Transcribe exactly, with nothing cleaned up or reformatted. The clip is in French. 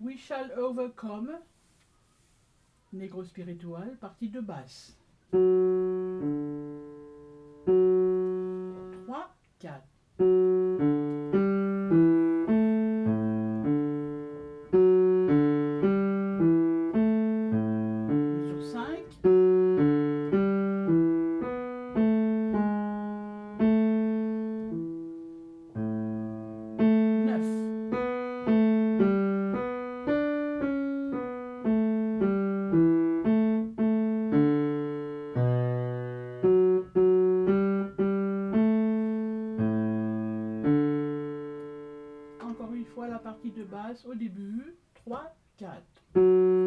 We shall overcome, négro spiritual, partie de basse. trois, quatre. Mesure cinq. neuf. Encore une fois la partie de basse au début, trois, quatre.